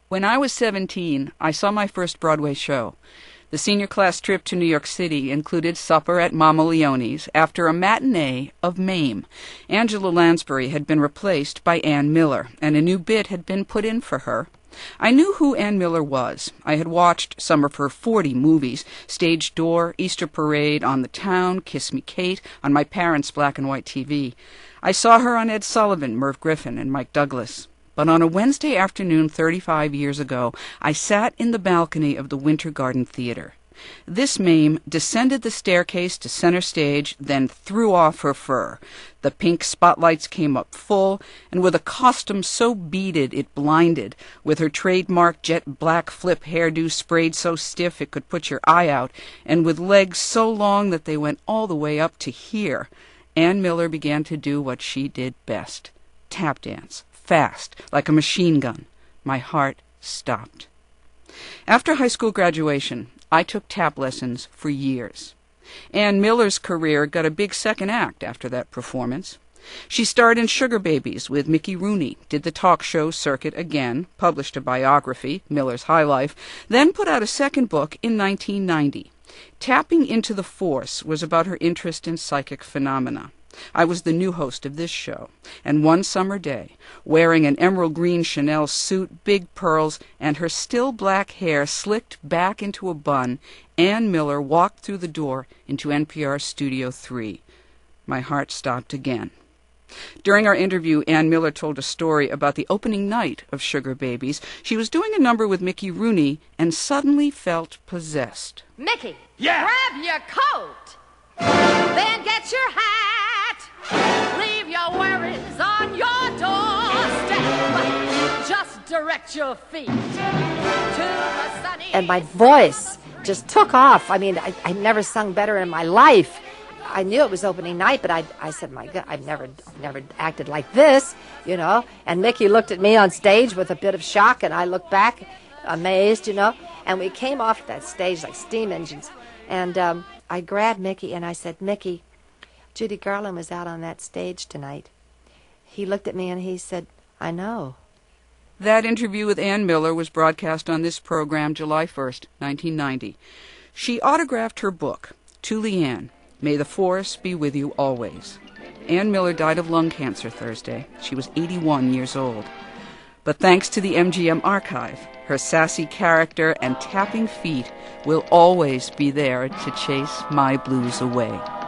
When I was 17, I saw my first Broadway show. The senior class trip to New York City included supper at Mama Leone's after a matinee of Mame. Angela Lansbury had been replaced by Ann Miller, and a new bit had been put in for her. I knew who Ann Miller was. I had watched some of her 40 movies, Stage Door, Easter Parade, On the Town, Kiss Me Kate, on my parents' black and white TV. I saw her on Ed Sullivan, Merv Griffin, and Mike Douglas. But on a Wednesday afternoon 35 years ago, I sat in the balcony of the Winter Garden Theater. This Mame descended the staircase to center stage, then threw off her fur. The pink spotlights came up full, and with a costume so beaded it blinded, with her trademark jet black flip hairdo sprayed so stiff it could put your eye out, and with legs so long that they went all the way up to here, Ann Miller began to do what she did best. Tap dance. Fast, like a machine gun. My heart stopped. After high school graduation, I took tap lessons for years. Ann Miller's career got a big second act after that performance. She starred in Sugar Babies with Mickey Rooney, did the talk show circuit again, published a biography, Miller's High Life, then put out a second book in 1990. Tapping into the Force was about her interest in psychic phenomena. I was the new host of this show, and one summer day, wearing an emerald green Chanel suit, big pearls, and her still black hair slicked back into a bun, Ann Miller walked through the door into NPR Studio 3. My heart stopped again. During our interview, Ann Miller told a story about the opening night of Sugar Babies. She was doing a number with Mickey Rooney and suddenly felt possessed. Mickey, yeah. Grab your coat, then get your hat. Leave your worries on your doorstep. Just direct your feet to the sunny... And my voice just took off. I mean, I never sung better in my life. I knew it was opening night, but I said, my God, I've never acted like this, you know. And Mickey looked at me on stage with a bit of shock, and I looked back amazed, you know. And we came off that stage like steam engines. And I grabbed Mickey, and I said, Mickey, Judy Garland was out on that stage tonight. He looked at me and he said, I know. That interview with Ann Miller was broadcast on this program July 1st, 1990. She autographed her book, To Leanne, May the Force Be With You Always. Ann Miller died of lung cancer Thursday. She was 81 years old. But thanks to the MGM archive, her sassy character and tapping feet will always be there to chase my blues away.